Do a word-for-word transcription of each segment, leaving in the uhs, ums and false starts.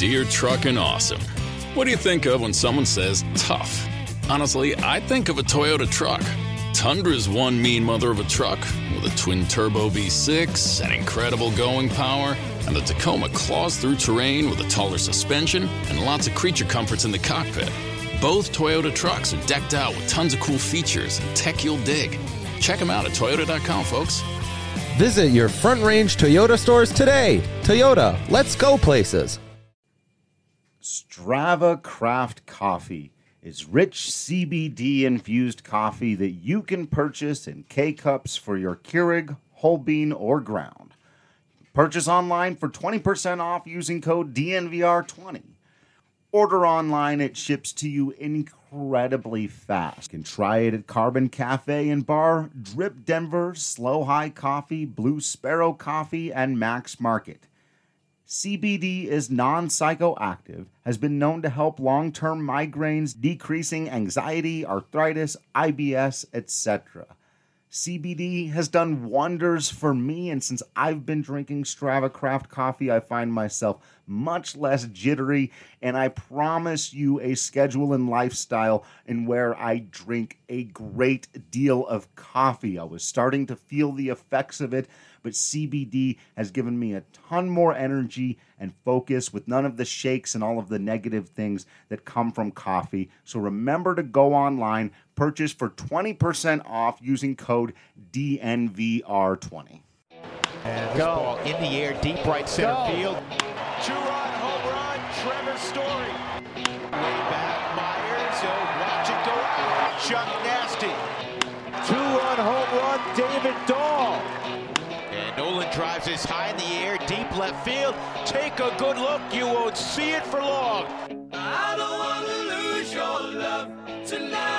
Deere Truckin' Awesome. What do you think of when someone says tough? Honestly, I think of a Toyota truck. Tundra's one mean mother of a truck with a twin-turbo V six and incredible going power, and the Tacoma claws through terrain with a taller suspension and lots of creature comforts in the cockpit. Both Toyota trucks are decked out with tons of cool features and tech you'll dig. Check them out at toyota dot com, folks. Visit your Front Range Toyota stores today. Toyota, let's go places. Strava Craft Coffee is rich C B D-infused coffee that you can purchase in K-Cups for your Keurig, whole bean, or ground. Purchase online for twenty percent off using code D N V R twenty. Order online, it ships to you incredibly fast. You can try it at Carbon Cafe and Bar, Drip Denver, Slow High Coffee, Blue Sparrow Coffee, and Max Market. C B D is non-psychoactive, has been known to help long-term migraines, decreasing anxiety, arthritis, I B S, et cetera. C B D has done wonders for me, and since I've been drinking Strava Craft coffee, I find myself much less jittery, and I promise you a schedule and lifestyle in where I drink a great deal of coffee. I was starting to feel the effects of it, but C B D has given me a ton more energy and focus with none of the shakes and all of the negative things that come from coffee. So remember to go online, purchase for twenty percent off using code D N V R twenty. And go. Ball in the air, deep right center go. Field. Two-run home run, Trevor Story. Way back, Myers, oh, watch it go out. Chuck Nasty. Two-run home run, David Dahl. And Nolan drives this high in the air, deep left field. Take a good look, you won't see it for long. I don't want to lose your love tonight.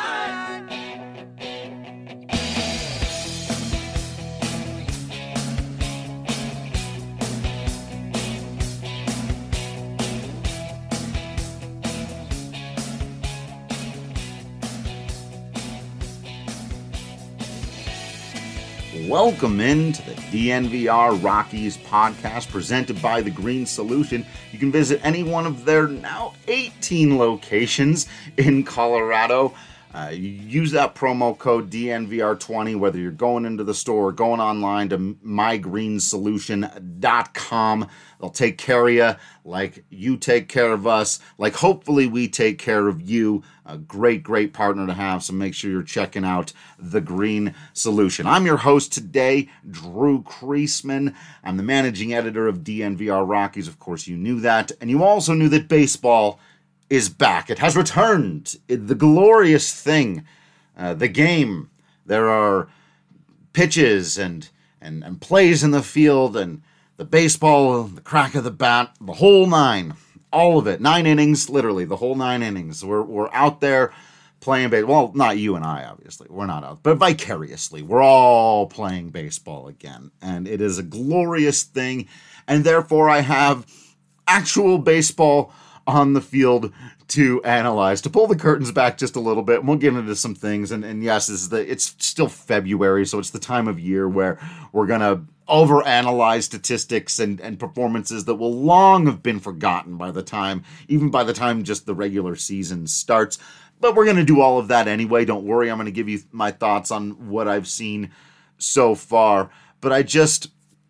Welcome into the D N V R Rockies podcast presented by The Green Solution. You can visit any one of their now eighteen locations in Colorado. Uh, use that promo code D N V R twenty, whether you're going into the store or going online to my green solution dot com. They'll take care of you like you take care of us, like hopefully we take care of you. A great, great partner to have, so make sure you're checking out The Green Solution. I'm your host today, Drew Creasman. I'm the managing editor of D N V R Rockies. Of course, you knew that. And you also knew that baseball is back. It has returned. It, the glorious thing, uh, the game. There are pitches and, and, and plays in the field and the baseball, the crack of the bat, the whole nine. All of it. Nine innings, literally, the whole nine innings. We're we're out there playing baseball. Well, not you and I, obviously. We're not out. But vicariously, we're all playing baseball again. And it is a glorious thing. And therefore, I have actual baseball on the field to analyze. To pull the curtains back just a little bit, and we'll get into some things. And, and yes, this is the, it's still February, so it's the time of year where we're going to overanalyze statistics and, and performances that will long have been forgotten by the time, even by the time just the regular season starts. But we're going to do all of that anyway. Don't worry, I'm going to give you my thoughts on what I've seen so far. But I just,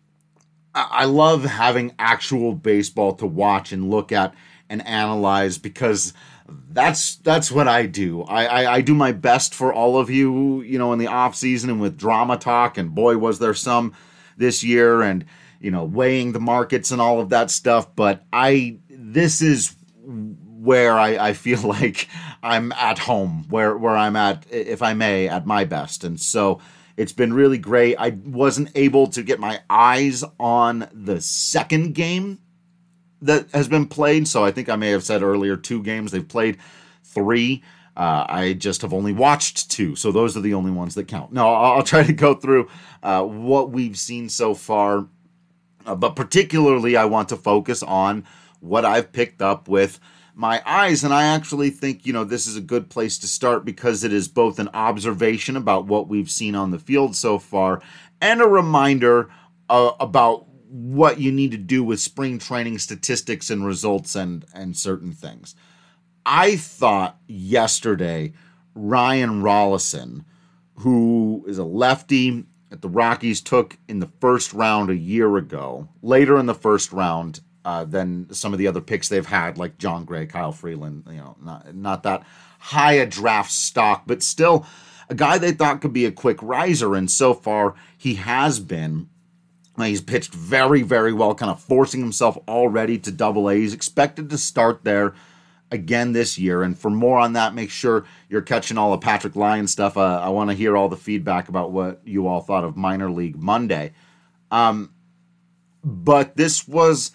I love having actual baseball to watch and look at and analyze, because that's that's what I do. I, I, I do my best for all of you, you know, in the off season and with drama talk, and boy, was there some this year, and, you know, weighing the markets and all of that stuff. But I, this is where I, I feel like I'm at home, where, where I'm at, if I may, at my best. And so it's been really great. I wasn't able to get my eyes on the second game that has been played. So I think I may have said earlier two games. They've played three. Uh, I just have only watched two, so those are the only ones that count. No, I'll, I'll try to go through uh, what we've seen so far, uh, but particularly I want to focus on what I've picked up with my eyes, and I actually think, you know, this is a good place to start because it is both an observation about what we've seen on the field so far and a reminder uh, about what you need to do with spring training statistics and results and, and certain things. I thought yesterday Ryan Rollison, who is a lefty that the Rockies took in the first round a year ago, later in the first round uh, than some of the other picks they've had, like John Gray, Kyle Freeland, you know, not, not that high a draft stock, but still a guy they thought could be a quick riser, and so far he has been. He's pitched very, very well, kind of forcing himself already to double A. He's expected to start there again this year. And for more on that, make sure you're catching all the Patrick Lyon stuff. Uh, I want to hear all the feedback about what you all thought of Minor League Monday. Um, but this was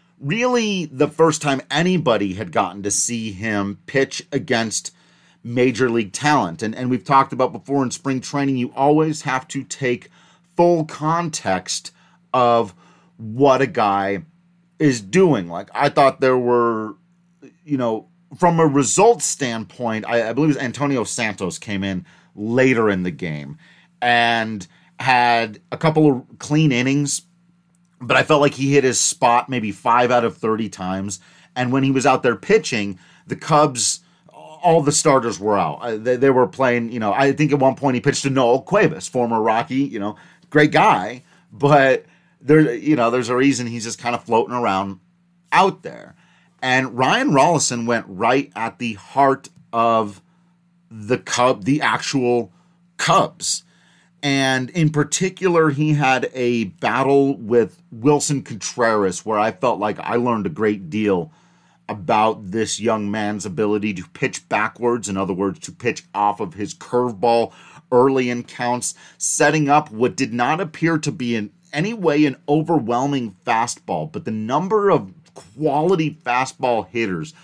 really the first time anybody had gotten to see him pitch against major league talent. And, and we've talked about before in spring training, you always have to take full context of what a guy is doing. Like, I thought there were, you know, from a results standpoint, I, I believe it was Antonio Santos came in later in the game and had a couple of clean innings, but I felt like he hit his spot maybe five out of thirty times. And when he was out there pitching, the Cubs, all the starters were out. Uh, they, they were playing, you know, I think at one point he pitched to Noel Cuevas, former Rocky, you know, great guy, but there, you know, there's a reason he's just kind of floating around out there. And Ryan Rollison went right at the heart of the Cub, the actual Cubs. And in particular, he had a battle with Wilson Contreras where I felt like I learned a great deal about this young man's ability to pitch backwards. In other words, to pitch off of his curveball early in counts, setting up what did not appear to be in any way an overwhelming fastball, but the number of quality fastball hitters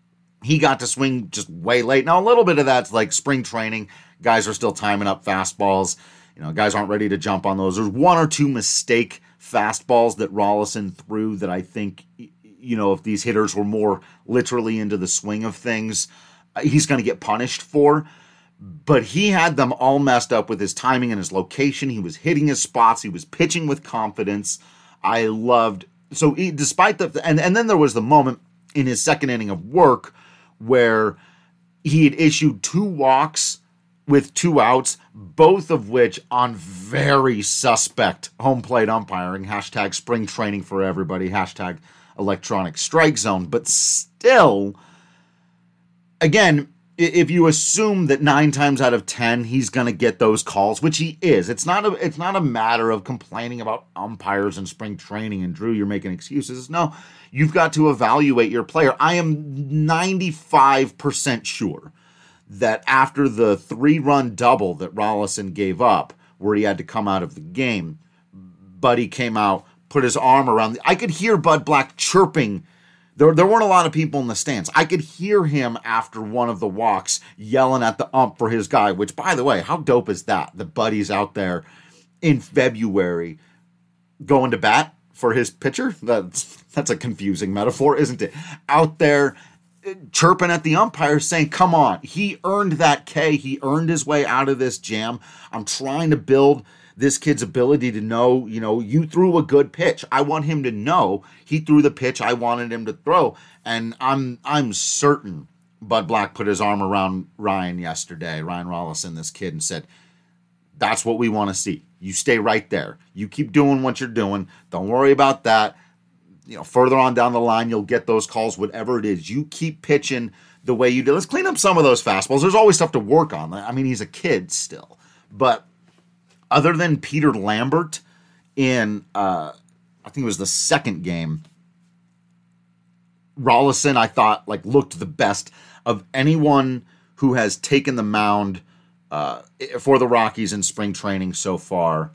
he got to swing just way late. Now, a little bit of that's like spring training. Guys are still timing up fastballs. You know, guys aren't ready to jump on those. There's one or two mistake fastballs that Rollison threw that I think, you know, if these hitters were more literally into the swing of things, he's going to get punished for. But he had them all messed up with his timing and his location. He was hitting his spots. He was pitching with confidence. I loved, so he, despite the, and, and then there was the moment in his second inning of work where he had issued two walks with two outs, both of which on very suspect home plate umpiring, hashtag spring training for everybody, hashtag electronic strike zone. But still, again, if you assume that nine times out of ten he's going to get those calls, which he is, it's not a it's not a matter of complaining about umpires and spring training and Drew, you're making excuses. No, you've got to evaluate your player. I am ninety-five percent sure that after the three-run double that Rollison gave up, where he had to come out of the game, Buddy came out, put his arm around the, I could hear Bud Black chirping. There, there weren't a lot of people in the stands. I could hear him after one of the walks yelling at the ump for his guy, which, by the way, how dope is that? The Buddy's out there in February going to bat for his pitcher? That's, that's a confusing metaphor, isn't it? Out there chirping at the umpire saying, come on, he earned that K. He earned his way out of this jam. I'm trying to build this kid's ability to know, you know, you threw a good pitch. I want him to know he threw the pitch I wanted him to throw. And I'm I'm certain Bud Black put his arm around Ryan yesterday, Ryan Rollison, this kid, and said, that's what we want to see. You stay right there. You keep doing what you're doing. Don't worry about that. You know, further on down the line, you'll get those calls, whatever it is. You keep pitching the way you do. Let's clean up some of those fastballs. There's always stuff to work on. I mean, he's a kid still. But other than Peter Lambert in, uh, I think it was the second game, Rollison, I thought, like, looked the best of anyone who has taken the mound uh, for the Rockies in spring training so far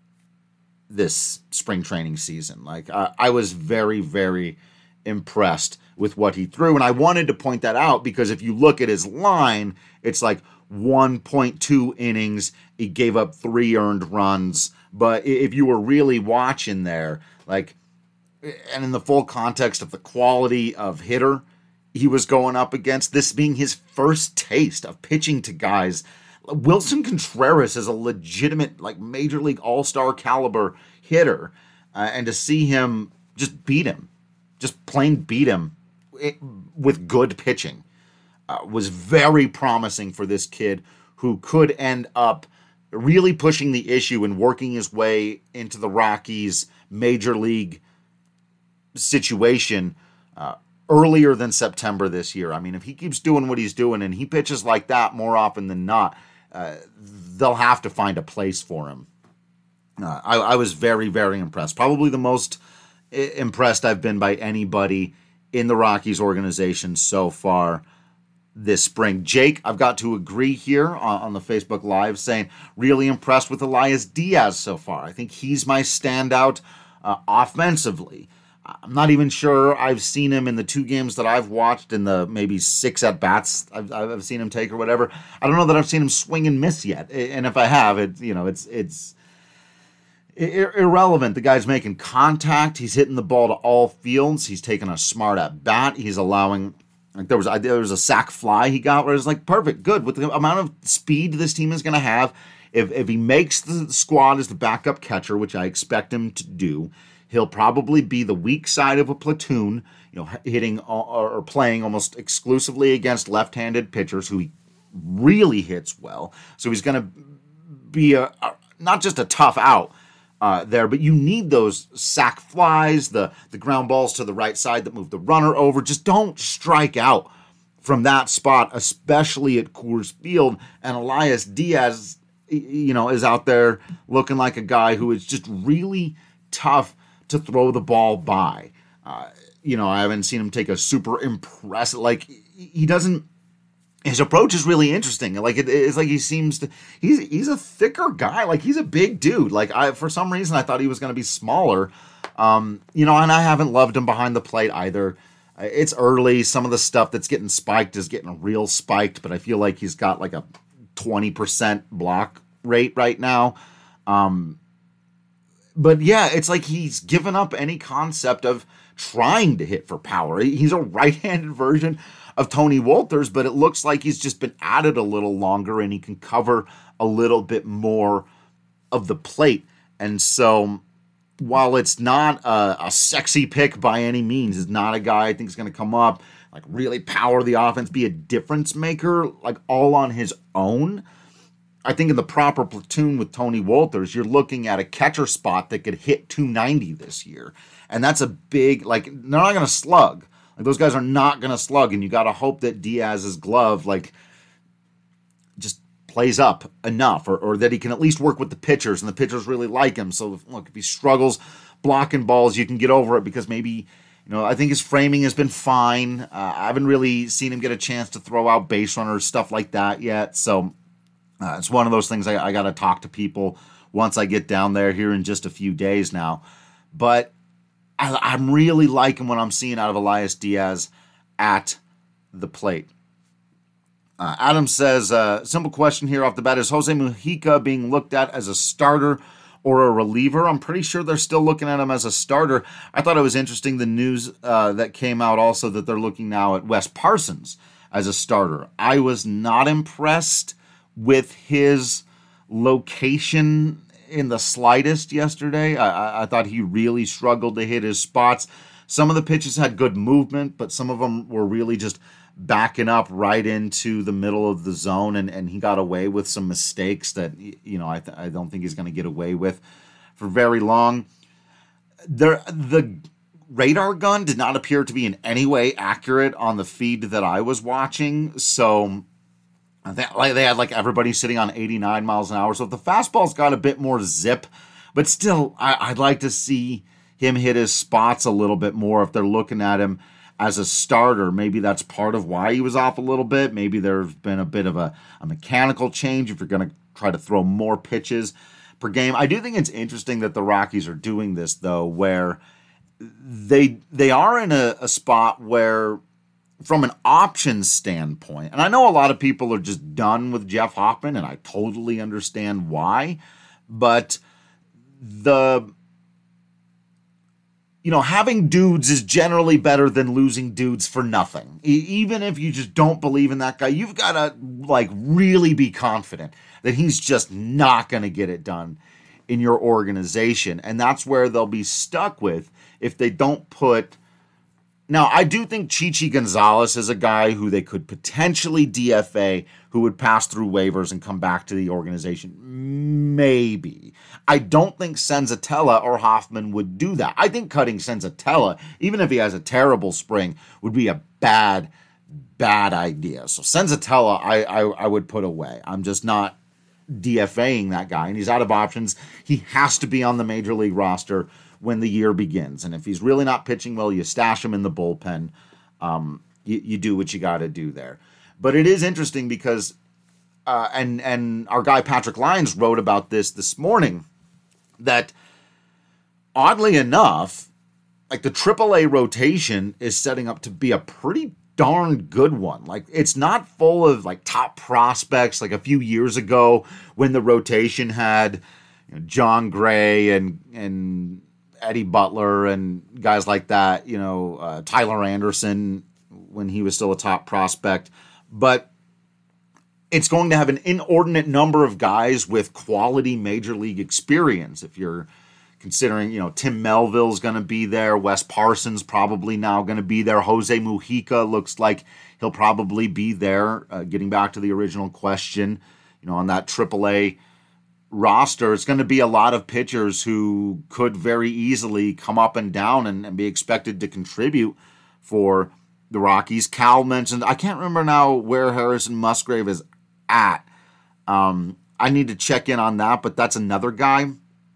this spring training season. Like, I, I was very, very impressed with what he threw. And I wanted to point that out because if you look at his line, it's like one point two innings. He gave up three earned runs. But if you were really watching there, like, and in the full context of the quality of hitter he was going up against, this being his first taste of pitching to guys, Wilson Contreras is a legitimate, like, major league all-star caliber hitter. uh, and to see him just beat him, just plain beat him it, with good pitching, uh, was very promising for this kid who could end up really pushing the issue and working his way into the Rockies' major league situation uh, earlier than September this year. I mean, if he keeps doing what he's doing and he pitches like that more often than not, uh, they'll have to find a place for him. Uh, I, I was very, very impressed. Probably the most I- impressed I've been by anybody in the Rockies organization so far this spring. Jake, I've got to agree here on, on the Facebook Live, saying really impressed with Elias Diaz so far. I think he's my standout uh, offensively. I'm not even sure I've seen him in the two games that I've watched, in the maybe six at-bats I've, I've seen him take or whatever. I don't know that I've seen him swing and miss yet. And if I have, it, you know, it's it's ir- irrelevant. The guy's making contact. He's hitting the ball to all fields. He's taking a smart at-bat. He's allowing... Like there was there was a sac fly he got where it's like, perfect, good. With the amount of speed this team is going to have, if if he makes the squad as the backup catcher, which I expect him to do, he'll probably be the weak side of a platoon, you know, hitting or, or playing almost exclusively against left-handed pitchers who he really hits well. So he's going to be a, a not just a tough out uh, there, but you need those sac flies, the the ground balls to the right side that move the runner over. Just don't strike out from that spot, especially at Coors Field. And Elias Diaz, you know, is out there looking like a guy who is just really tough to throw the ball by. Uh, you know, I haven't seen him take a super impressive, like, he doesn't, his approach is really interesting. Like, it, it's like he seems to, he's he's a thicker guy. Like, he's a big dude. Like, I for some reason, I thought he was going to be smaller. Um, you know, and I haven't loved him behind the plate either. It's early. Some of the stuff that's getting spiked is getting real spiked, but I feel like he's got like a twenty percent block rate right now. Um, but yeah, it's like he's given up any concept of trying to hit for power. He's a right-handed version of Tony Wolters, but it looks like he's just been at it a little longer and he can cover a little bit more of the plate. And so while it's not a, a sexy pick by any means, it's not a guy I think is going to come up, like really power the offense, be a difference maker, like all on his own. I think in the proper platoon with Tony Wolters, you're looking at a catcher spot that could hit two ninety this year. And that's a big, like, they're not going to slug. Like, those guys are not going to slug, and you got to hope that Diaz's glove, like, just plays up enough, or, or that he can at least work with the pitchers, and the pitchers really like him. So, if, look, if he struggles blocking balls, you can get over it because maybe, you know, I think his framing has been fine. Uh, I haven't really seen him get a chance to throw out base runners, stuff like that yet. So, uh, it's one of those things I, I got to talk to people once I get down there here in just a few days now. But I, I'm really liking what I'm seeing out of Elias Diaz at the plate. Uh, Adam says, uh, simple question here off the bat. Is Jose Mujica being looked at as a starter or a reliever? I'm pretty sure they're still looking at him as a starter. I thought it was interesting, the news uh, that came out also, that they're looking now at Wes Parsons as a starter. I was not impressed with his location in the slightest yesterday. I, I thought he really struggled to hit his spots. Some of the pitches had good movement, but some of them were really just backing up right into the middle of the zone, and, and he got away with some mistakes that, you know, I, th- I don't think he's going to get away with for very long. There, the radar gun did not appear to be in any way accurate on the feed that I was watching, so they, like, they had like everybody sitting on eighty-nine miles an hour. So if the fastball's got a bit more zip, but still, I, I'd like to see him hit his spots a little bit more if they're looking at him as a starter. Maybe that's part of why he was off a little bit. Maybe there's been a bit of a, a mechanical change if you're going to try to throw more pitches per game. I do think it's interesting that the Rockies are doing this, though, where they they are in a, a spot where, from an options standpoint, and I know a lot of people are just done with Jeff Hoffman, and I totally understand why, but the, you know, having dudes is generally better than losing dudes for nothing. E- even if you just don't believe in that guy, you've got to, like, really be confident that he's just not going to get it done in your organization. And that's where they'll be stuck with if they don't put... Now, I do think Chichi Gonzalez is a guy who they could potentially D F A, who would pass through waivers and come back to the organization. Maybe. I don't think Senzatella or Hoffman would do that. I think cutting Senzatella, even if he has a terrible spring, would be a bad, bad idea. So Senzatella, I, I, I would put away. I'm just not DFAing that guy, and he's out of options. He has to be on the major league roster when the year begins. And if he's really not pitching well, you stash him in the bullpen. Um, you, you do what you got to do there. But it is interesting because, uh, and and our guy Patrick Lyons wrote about this this morning, that oddly enough, like the triple A rotation is setting up to be a pretty darn good one. Like, it's not full of like top prospects like a few years ago when the rotation had, you know, John Gray and and Eddie Butler and guys like that, you know, uh, Tyler Anderson when he was still a top prospect. But it's going to have an inordinate number of guys with quality major league experience. If you're considering, you know, Tim Melville's going to be there, Wes Parsons probably now going to be there, Jose Mujica looks like he'll probably be there. Uh, getting back to the original question, you know, on that triple A roster, it's going to be a lot of pitchers who could very easily come up and down and, and be expected to contribute for the Rockies. Cal mentioned, I can't remember now where Harrison Musgrave is at. Um, I need to check in on that, but that's another guy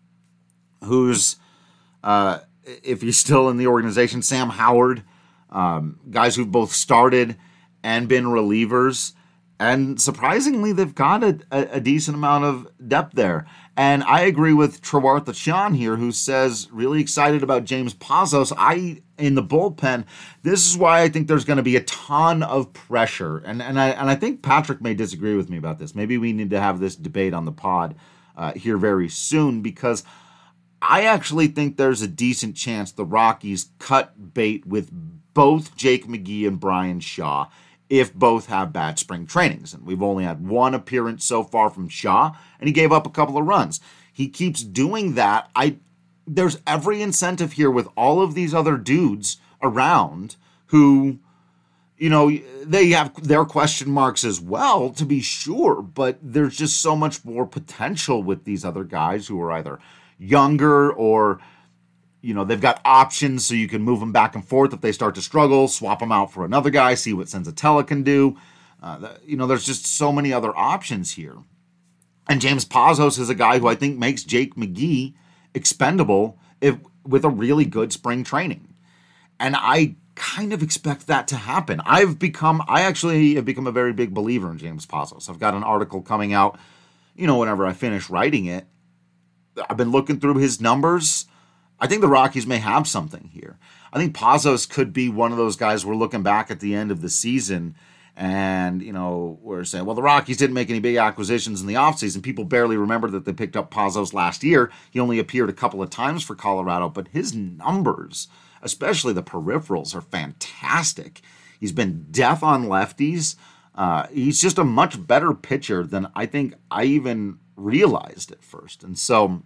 who's, uh, if he's still in the organization, Sam Howard, um, guys who've both started and been relievers. And surprisingly, they've got a, a, a decent amount of depth there. And I agree with Trewartha Sean here, who says, really excited about James Pazos. I, in the bullpen, this is why I think there's going to be a ton of pressure. And and I and I think Patrick may disagree with me about this. Maybe we need to have this debate on the pod uh, here very soon, because I actually think there's a decent chance the Rockies cut bait with both Jake McGee and Brian Shaw if both have bad spring trainings. And we've only had one appearance so far from Shaw, and he gave up a couple of runs. He keeps doing that. I there's every incentive here with all of these other dudes around who, you know, they have their question marks as well, to be sure, but there's just so much more potential with these other guys who are either younger or, you know, they've got options so you can move them back and forth if they start to struggle, swap them out for another guy, see what Senzatella can do. Uh, you know, there's just so many other options here. And James Pazos is a guy who I think makes Jake McGee expendable if, with a really good spring training. And I kind of expect that to happen. I've become, I actually have become a very big believer in James Pazos. I've got an article coming out, you know, whenever I finish writing it. I've been looking through his numbers. I think the Rockies may have something here. I think Pazos could be one of those guys we're looking back at the end of the season and, you know, we're saying, well, the Rockies didn't make any big acquisitions in the offseason. People barely remember that they picked up Pazos last year. He only appeared a couple of times for Colorado, but his numbers, especially the peripherals, are fantastic. He's been death on lefties. Uh, he's just a much better pitcher than I think I even realized at first. And so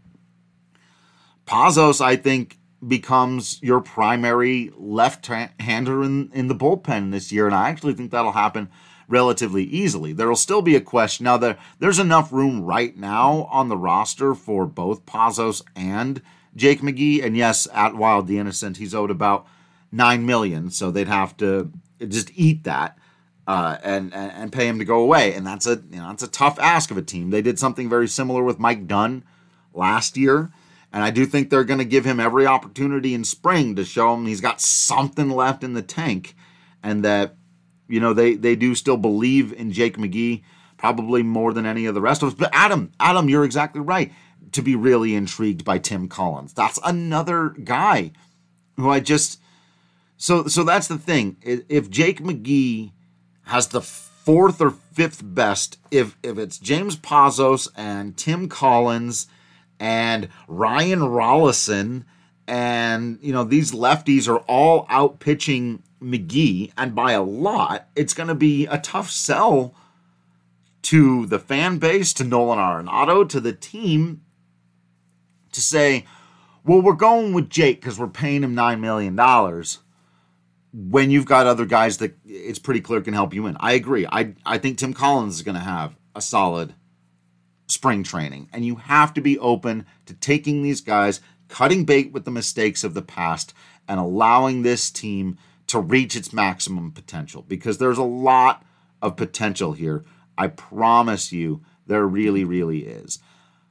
Pazos, I think, becomes your primary left-hander in, in the bullpen this year, and I actually think that'll happen relatively easily. There will still be a question. Now, there, there's enough room right now on the roster for both Pazos and Jake McGee, and yes, at Wild the Innocent, he's owed about nine million dollars, so they'd have to just eat that uh, and, and and pay him to go away, and that's a you know that's a tough ask of a team. They did something very similar with Mike Dunn last year. And I do think they're going to give him every opportunity in spring to show him he's got something left in the tank, and that, you know, they, they do still believe in Jake McGee probably more than any of the rest of us. But Adam, Adam, you're exactly right to be really intrigued by Tim Collins. That's another guy who I just so so that's the thing. If Jake McGee has the fourth or fifth best, if if it's James Pazos and Tim Collins and Ryan Rollison, and, you know, these lefties are all out pitching McGee, and by a lot, it's going to be a tough sell to the fan base, to Nolan Arenado, to the team, to say, well, we're going with Jake because we're paying him nine million dollars when you've got other guys that it's pretty clear can help you win. I agree. I, I think Tim Collins is going to have a solid spring training, and you have to be open to taking these guys, cutting bait with the mistakes of the past, and allowing this team to reach its maximum potential, because there's a lot of potential here. I promise you there really, really is.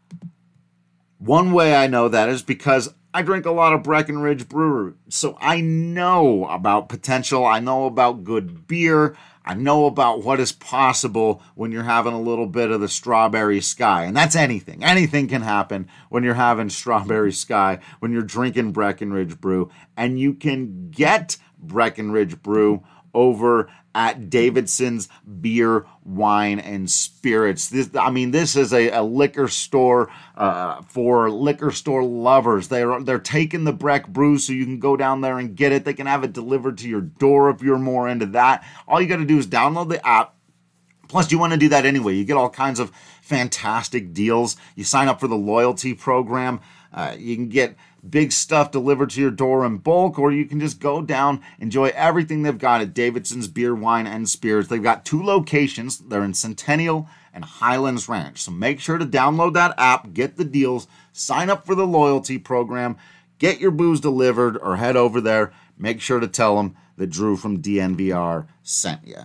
One way I know that is because I drink a lot of Breckenridge Brewery, so I know about potential. I know about good beer. I know about what is possible when you're having a little bit of the strawberry sky. And that's anything. Anything can happen when you're having strawberry sky, when you're drinking Breckenridge Brew. And you can get Breckenridge Brew over at Davidson's Beer, Wine, and Spirits. This, I mean, this is a, a liquor store uh, for liquor store lovers. They're, they're taking the Breck Brew so you can go down there and get it. They can have it delivered to your door if you're more into that. All you got to do is download the app. Plus, you want to do that anyway. You get all kinds of fantastic deals. You sign up for the loyalty program. Uh, you can get big stuff delivered to your door in bulk, or you can just go down, enjoy everything they've got at Davidson's Beer, Wine, and Spirits. They've got two locations. They're in Centennial and Highlands Ranch. So make sure to download that app, get the deals, sign up for the loyalty program, get your booze delivered, or head over there. Make sure to tell them that Drew from D N V R sent you.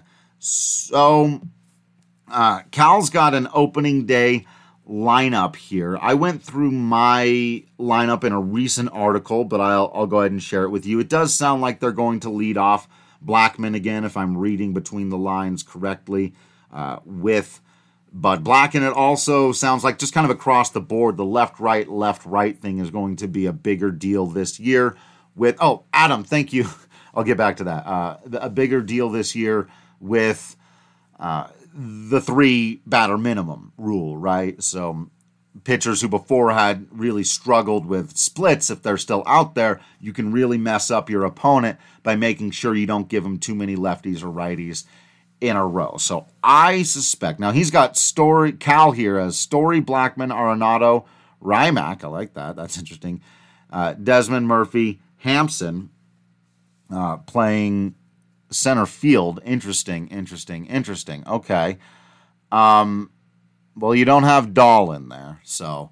So, uh, Cal's got an opening day lineup here. I went through my lineup in a recent article, but I'll, I'll go ahead and share it with you. It does sound like they're going to lead off Blackmon again, if I'm reading between the lines correctly, uh, with Bud Black. And it also sounds like just kind of across the board, the left-right, left-right thing is going to be a bigger deal this year with, oh, Adam, thank you. I'll get back to that. Uh, a bigger deal this year with uh, the three batter minimum rule, right? So pitchers who before had really struggled with splits, if they're still out there, you can really mess up your opponent by making sure you don't give them too many lefties or righties in a row. So I suspect, now he's got Story, Cal here as Story, Blackmon, Arenado, Rymack, I like that, that's interesting, uh, Desmond Murphy, Hampson, uh, playing center field. Interesting, interesting, interesting. Okay. Um, well, you don't have Dahl in there, so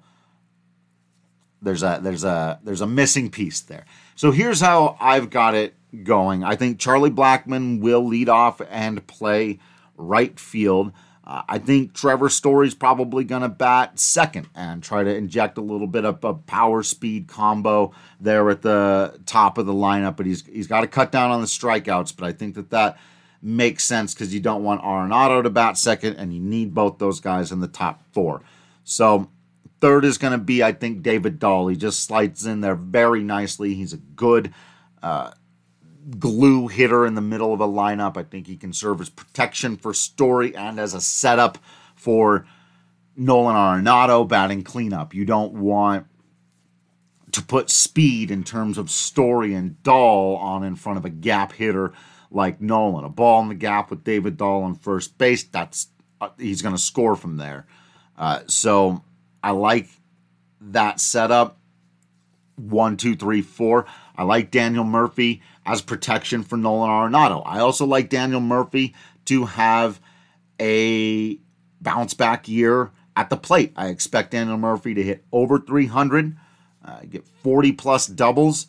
there's a there's a there's a missing piece there. So here's how I've got it going. I think Charlie Blackmon will lead off and play right field. Uh, I think Trevor Story's probably going to bat second and try to inject a little bit of a power speed combo there at the top of the lineup. But he's he's got to cut down on the strikeouts. But I think that that makes sense because you don't want Arenado to bat second, and you need both those guys in the top four. So third is going to be, I think, David Dahl. He just slides in there very nicely. He's a good uh, glue hitter in the middle of a lineup. I think he can serve as protection for Story and as a setup for Nolan Arenado batting cleanup. You don't want to put speed in terms of Story and Dahl on in front of a gap hitter like Nolan. A ball in the gap with David Dahl on first base, that's uh, he's going to score from there. Uh, so I like that setup. One, two, three, four. I like Daniel Murphy as protection for Nolan Arenado. I also like Daniel Murphy to have a bounce back year at the plate. I expect Daniel Murphy to hit over three hundred, uh, get forty plus doubles,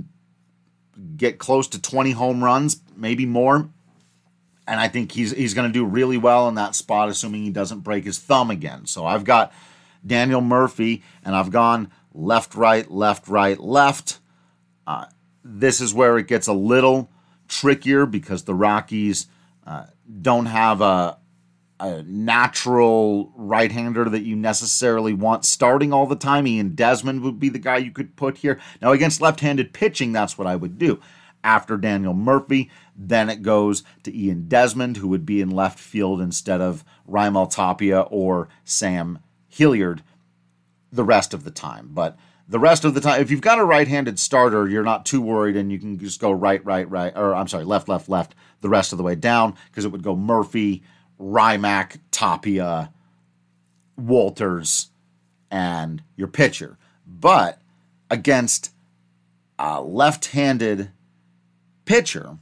get close to twenty home runs, maybe more. And I think he's he's going to do really well in that spot, assuming he doesn't break his thumb again. So I've got Daniel Murphy, and I've gone left, right, left, right, left. Uh, this is where it gets a little trickier because the Rockies uh, don't have a, a natural right-hander that you necessarily want starting all the time. Ian Desmond would be the guy you could put here. Now, against left-handed pitching, that's what I would do. After Daniel Murphy, then it goes to Ian Desmond, who would be in left field instead of Raimel Tapia or Sam Hilliard the rest of the time. But the rest of the time, if you've got a right-handed starter, you're not too worried, and you can just go right, right, right, or I'm sorry, left, left, left the rest of the way down, because it would go Murphy, Rymack, Tapia, Walters, and your pitcher. But against a left-handed pitcher,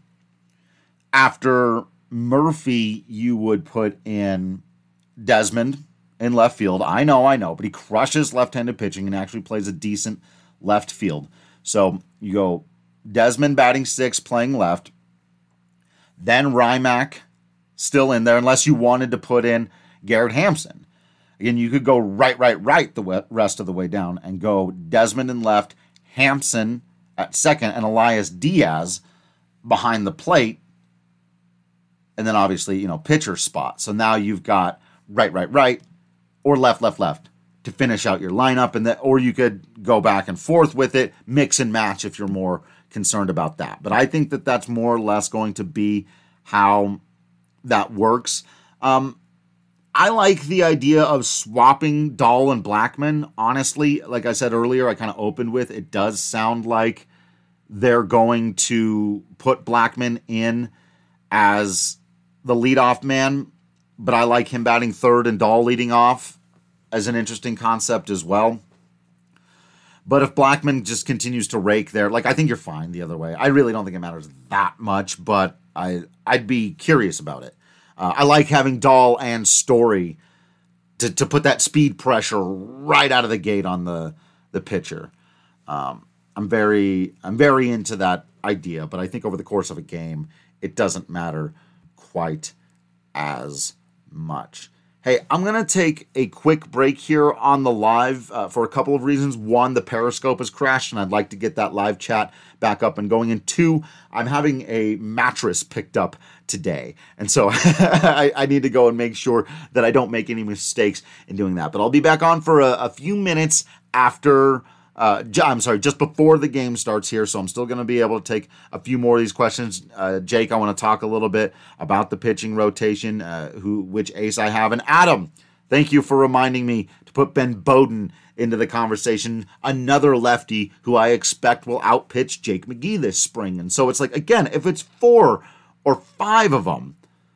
after Murphy, you would put in Desmond in left field. I know, I know, but he crushes left-handed pitching and actually plays a decent left field. So you go Desmond batting sixth, playing left. Then Rymack still in there, unless you wanted to put in Garrett Hampson. Again, you could go right, right, right the rest of the way down and go Desmond in left, Hampson at second, and Elias Diaz behind the plate. And then obviously, you know, pitcher spot. So now you've got right, right, right, or left, left, left to finish out your lineup. And that, or you could go back and forth with it, mix and match if you're more concerned about that. But I think that that's more or less going to be how that works. Um, I like the idea of swapping Dahl and Blackmon. Honestly, like I said earlier, I kind of opened with, it does sound like they're going to put Blackmon in as the leadoff man, but I like him batting third and Dahl leading off as an interesting concept as well. But if Blackmon just continues to rake there, like, I think you're fine the other way. I really don't think it matters that much, but I, I'd be curious about it. Uh, I like having Dahl and Story to, to put that speed pressure right out of the gate on the, the pitcher. Um, I'm very I'm very into that idea, but I think over the course of a game, it doesn't matter quite as much. Hey, I'm going to take a quick break here on the live uh, for a couple of reasons. One, the Periscope has crashed, and I'd like to get that live chat back up and going. And two, I'm having a mattress picked up today. And so I, I need to go and make sure that I don't make any mistakes in doing that. But I'll be back on for a, a few minutes after... Uh, I'm sorry, just before the game starts here, so I'm still going to be able to take a few more of these questions. Uh, Jake, I want to talk a little bit about the pitching rotation, uh, who which ace I have. And Adam, thank you for reminding me to put Ben Bowden into the conversation, another lefty who I expect will outpitch Jake McGee this spring. And so it's like, again, if it's four or five of them,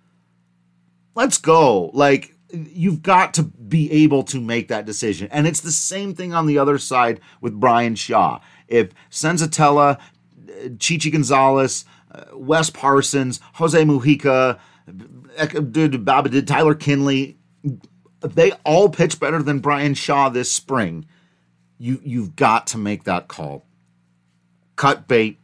let's go. Like, you've got to be able to make that decision. And it's the same thing on the other side with Bryan Shaw. If Senzatella, Chichi Gonzalez, uh, Wes Parsons, Jose Mujica, Tyler Kinley, they all pitch better than Bryan Shaw this spring, you, you've got to make that call. Cut bait.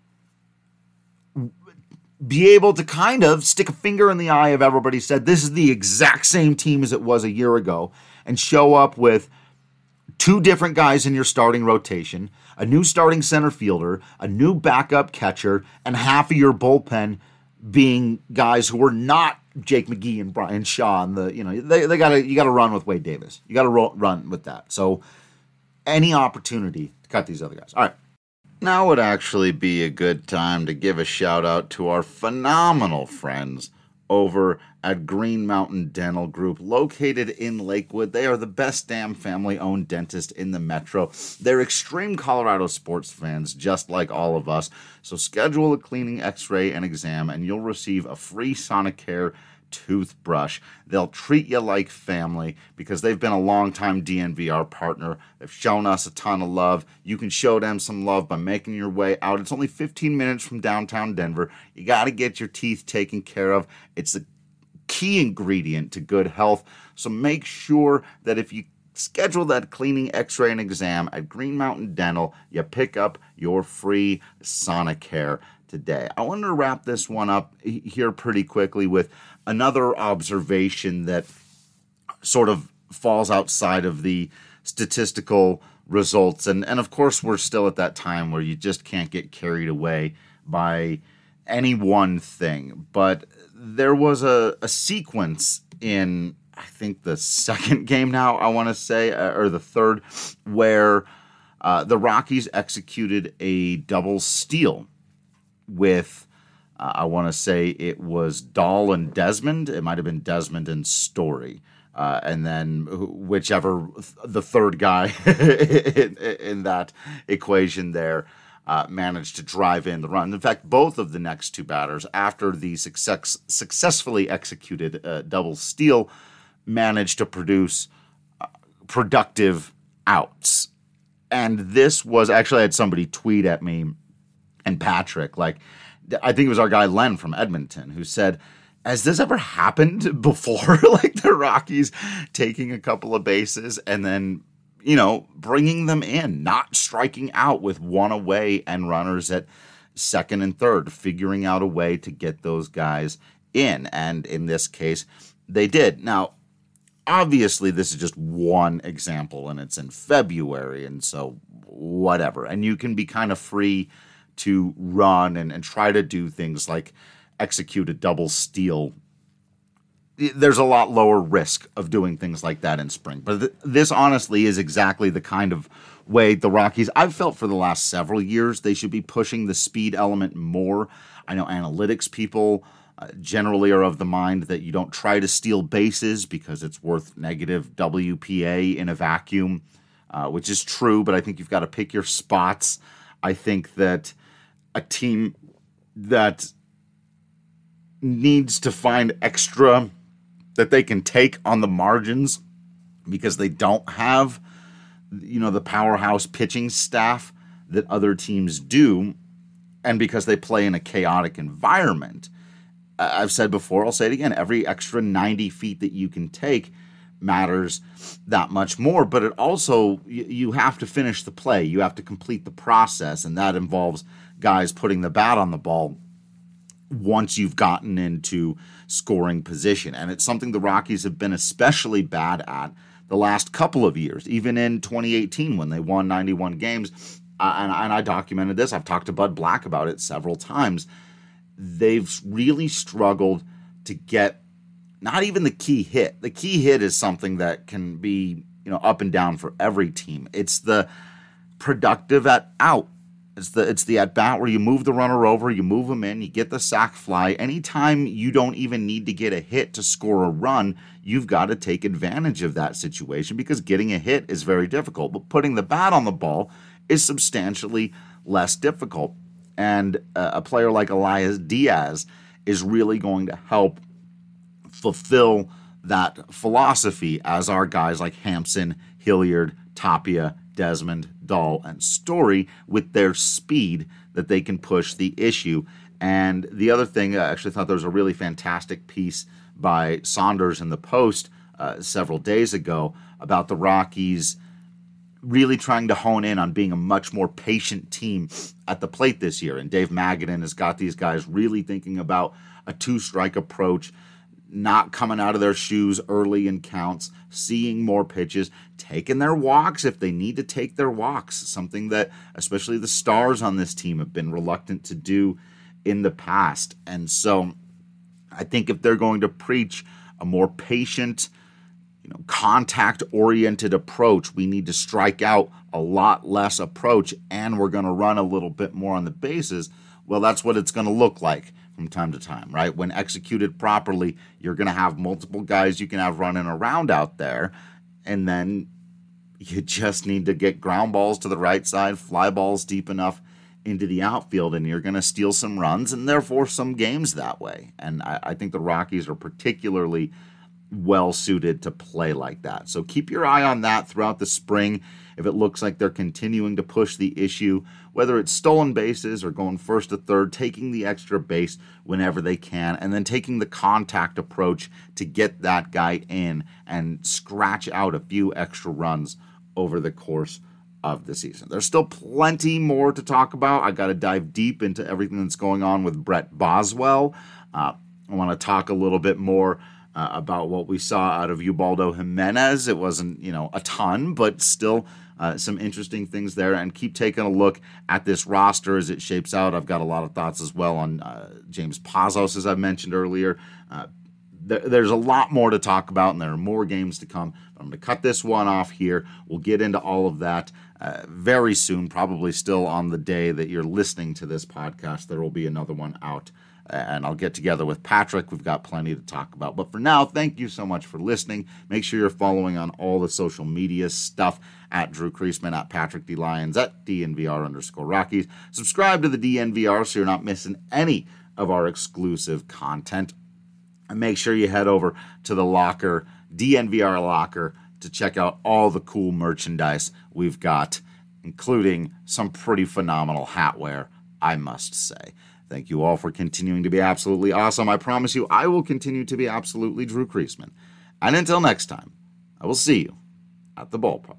Be able to kind of stick a finger in the eye of everybody said this is the exact same team as it was a year ago, and show up with two different guys in your starting rotation, a new starting center fielder, a new backup catcher, and half of your bullpen being guys who were not Jake McGee and Bryan Shaw. And the you know they they gotta you gotta run with Wade Davis. You gotta ro- run with that. So any opportunity to cut these other guys. All right. Now would actually be a good time to give a shout out to our phenomenal friends over at Green Mountain Dental Group, located in Lakewood. They are the best damn family-owned dentist in the metro. They're extreme Colorado sports fans, just like all of us. So schedule a cleaning, x-ray, and exam, and you'll receive a free Sonicare toothbrush. They'll treat you like family because they've been a longtime D N V R partner. They've shown us a ton of love. You can show them some love by making your way out. It's only fifteen minutes from downtown Denver. You got to get your teeth taken care of. It's the key ingredient to good health. So make sure that if you schedule that cleaning, x-ray, and exam at Green Mountain Dental, you pick up your free Sonicare today. I wanted to wrap this one up here pretty quickly with another observation that sort of falls outside of the statistical results. And, and of course, we're still at that time where you just can't get carried away by any one thing. But there was a, a sequence in, I think, the second game now, I want to say, or the third, where uh, the Rockies executed a double steal with, uh, I want to say it was Dahl and Desmond. It might have been Desmond and Story. Uh, and then whichever the third guy in, in that equation there uh, managed to drive in the run. In fact, both of the next two batters, after the success, successfully executed uh, double steal, managed to produce uh, productive outs. And this was, actually, I had somebody tweet at me and Patrick, like, I think it was our guy Len from Edmonton, who said, has this ever happened before? Like the Rockies taking a couple of bases and then, you know, bringing them in, not striking out with one away and runners at second and third, figuring out a way to get those guys in. And in this case, they did. Now, obviously, this is just one example, and it's in February, and so whatever. And you can be kind of free to run and, and try to do things like execute a double steal. There's a lot lower risk of doing things like that in spring. But th- this honestly is exactly the kind of way the Rockies, I've felt for the last several years, they should be pushing the speed element more. I know analytics people uh, generally are of the mind that you don't try to steal bases because it's worth negative W P A in a vacuum, uh, which is true, but I think you've got to pick your spots. I think that a team that needs to find extra that they can take on the margins because they don't have, you know, the powerhouse pitching staff that other teams do, and because they play in a chaotic environment. I've said before, I'll say it again, every extra ninety feet that you can take matters that much more, but it also, you have to finish the play. You have to complete the process, and that involves guys putting the bat on the ball once you've gotten into scoring position. And it's something the Rockies have been especially bad at the last couple of years, even in twenty eighteen when they won ninety-one games. Uh, and, and I documented this. I've talked to Bud Black about it several times. They've really struggled to get not even the key hit. The key hit is something that can be, you know, up and down for every team. It's the productive at out. It's the it's the at-bat where you move the runner over, you move them in, you get the sac fly. Anytime you don't even need to get a hit to score a run, you've got to take advantage of that situation because getting a hit is very difficult. But putting the bat on the ball is substantially less difficult. And uh, a player like Elias Diaz is really going to help fulfill that philosophy as our guys like Hampson, Hilliard, Tapia, Desmond, Dahl, and Story with their speed that they can push the issue. And the other thing, I actually thought there was a really fantastic piece by Saunders in the Post uh, several days ago about the Rockies really trying to hone in on being a much more patient team at the plate this year. And Dave Magadan has got these guys really thinking about a two-strike approach, not coming out of their shoes early in counts, seeing more pitches, taking their walks if they need to take their walks, something that especially the stars on this team have been reluctant to do in the past. And so I think if they're going to preach a more patient, you know, contact-oriented approach, we need to strike out a lot less approach, and we're going to run a little bit more on the bases. Well, that's what it's going to look like from time to time, right? When executed properly, you're going to have multiple guys you can have running around out there, and then you just need to get ground balls to the right side, fly balls deep enough into the outfield, and you're going to steal some runs and therefore some games that way. And I, I think the Rockies are particularly well suited to play like that. So keep your eye on that throughout the spring. If it looks like they're continuing to push the issue, whether it's stolen bases or going first to third, taking the extra base whenever they can, and then taking the contact approach to get that guy in and scratch out a few extra runs over the course of the season. There's still plenty more to talk about. I got to dive deep into everything that's going on with Brett Boswell. Uh, I want to talk a little bit more Uh, about what we saw out of Ubaldo Jimenez. It wasn't, you know, a ton, but still uh, some interesting things there. And keep taking a look at this roster as it shapes out. I've got a lot of thoughts as well on uh, James Pazos, as I mentioned earlier. Uh, th- there's a lot more to talk about, and there are more games to come. I'm going to cut this one off here. We'll get into all of that uh, very soon, probably still on the day that you're listening to this podcast. There will be another one out. And I'll get together with Patrick. We've got plenty to talk about. But for now, thank you so much for listening. Make sure you're following on all the social media stuff at Drew Creasman, at Patrick D. Lyons, at DNVR underscore Rockies. Subscribe to the D N V R so you're not missing any of our exclusive content. And make sure you head over to the locker, D N V R locker, to check out all the cool merchandise we've got including some pretty phenomenal hat wear, I must say. Thank you all for continuing to be absolutely awesome. I promise you I will continue to be absolutely Drew Creasman. And until next time, I will see you at the ballpark.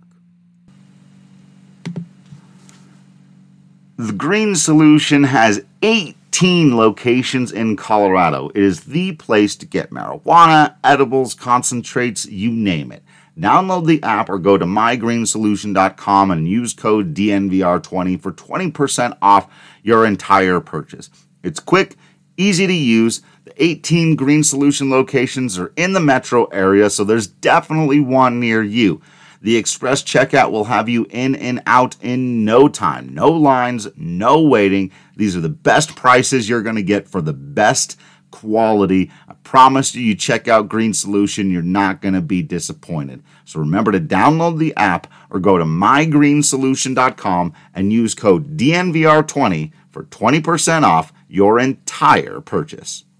The Green Solution has eighteen locations in Colorado. It is the place to get marijuana, edibles, concentrates, you name it. Download the app or go to my green solution dot com and use code D N V R twenty for twenty percent off your entire purchase. It's quick, easy to use. The eighteen Green Solution locations are in the metro area, so there's definitely one near you. The express checkout will have you in and out in no time. No lines, no waiting. These are the best prices you're going to get for the best quality. I promise you, you check out Green Solution, you're not going to be disappointed. So remember to download the app or go to my green solution dot com and use code D N V R twenty for twenty percent off your entire purchase.